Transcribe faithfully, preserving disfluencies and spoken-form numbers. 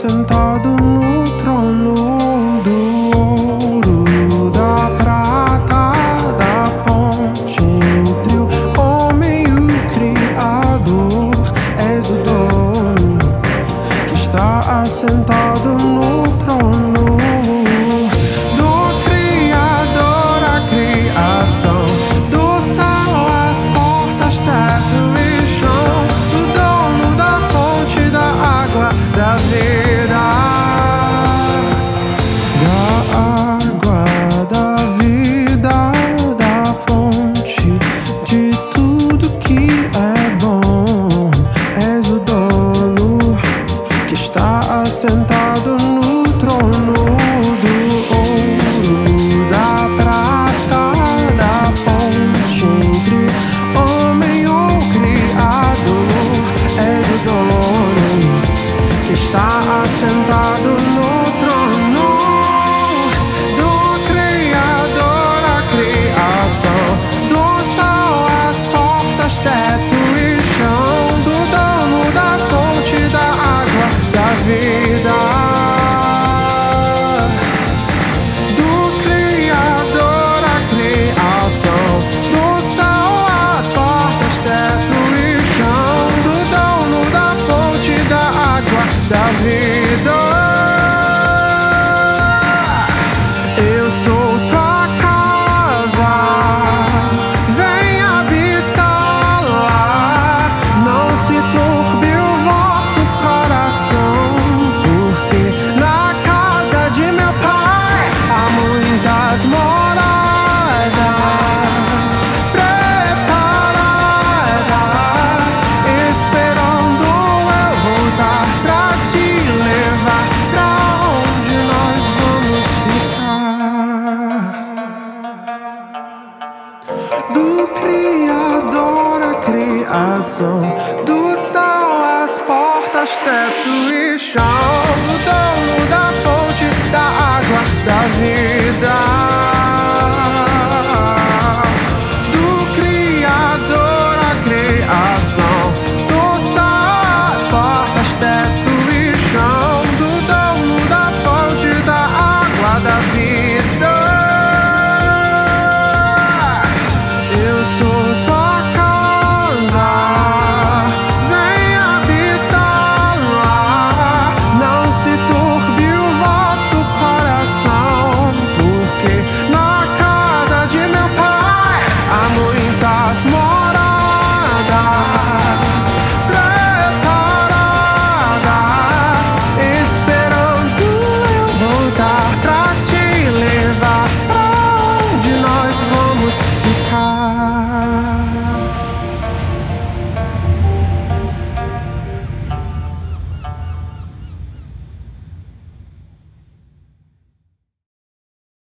assentado no trono do ouro, da prata, da ponte entre o homem e o Criador. És o dono que está assentado no trono do Criador, a criação, do céu, as portas, teto e chão, do dono da fonte da água, da vida, da água, da vida, da fonte de tudo que é bom. És o dono que está assentado no trono do ouro, da prata, da ponte entre o homem e o Criador. És o dono que está assentado no trono do Criador, a criação, do céu, as portas, teto e chão, do dono da fonte da água, da vida, do Criador, a criação, do céu, as portas, teto e chão, do dono da fonte da água, da vida. Eu sou tua casa, vem habitar lá. Não se turbe o vosso coração, porque na casa de meu pai há muitas moradas preparadas, esperando eu voltar pra te levar pra onde nós vamos ficar. Do Criador, a criação, do céu, as portas, teto e chão, do dono da fonte da água, da vida.